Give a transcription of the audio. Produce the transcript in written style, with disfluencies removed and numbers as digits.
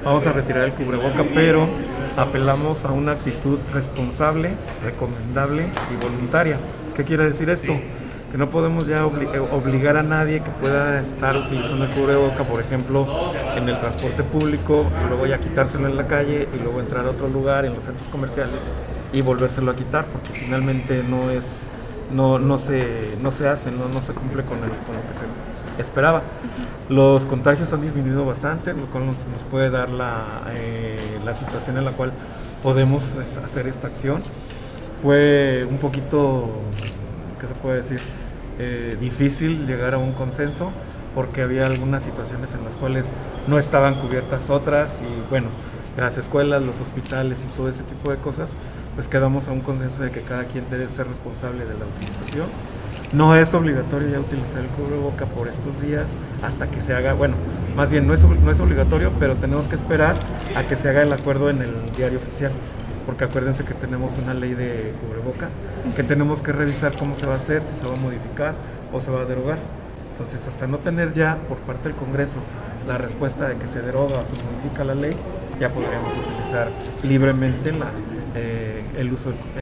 vamos a retirar el cubreboca, pero apelamos a una actitud responsable, recomendable y voluntaria. ¿Qué quiere decir esto? Que no podemos ya obligar a nadie que pueda estar utilizando el cubreboca, por ejemplo, en el transporte público, y luego ya quitárselo en la calle y luego entrar a otro lugar, en los centros comerciales, y volvérselo a quitar, porque finalmente no se hace, no se cumple con lo que se esperaba. Los contagios han disminuido bastante, lo cual nos puede dar la situación en la cual podemos hacer esta acción. Fue un poquito, ¿qué se puede decir? Difícil llegar a un consenso, porque había algunas situaciones en las cuales no estaban cubiertas otras, y bueno, las escuelas, los hospitales y todo ese tipo de cosas, pues quedamos a un consenso de que cada quien debe ser responsable de la utilización. No es obligatorio ya utilizar el cubreboca por estos días hasta que se haga, bueno, más bien no es obligatorio, pero tenemos que esperar a que se haga el acuerdo en el diario oficial, porque acuérdense que tenemos una ley de cubrebocas que tenemos que revisar cómo se va a hacer, si se va a modificar o se va a derogar. Entonces, hasta no tener ya por parte del Congreso la respuesta de que se deroga o se modifica la ley, ya podríamos utilizar libremente el uso del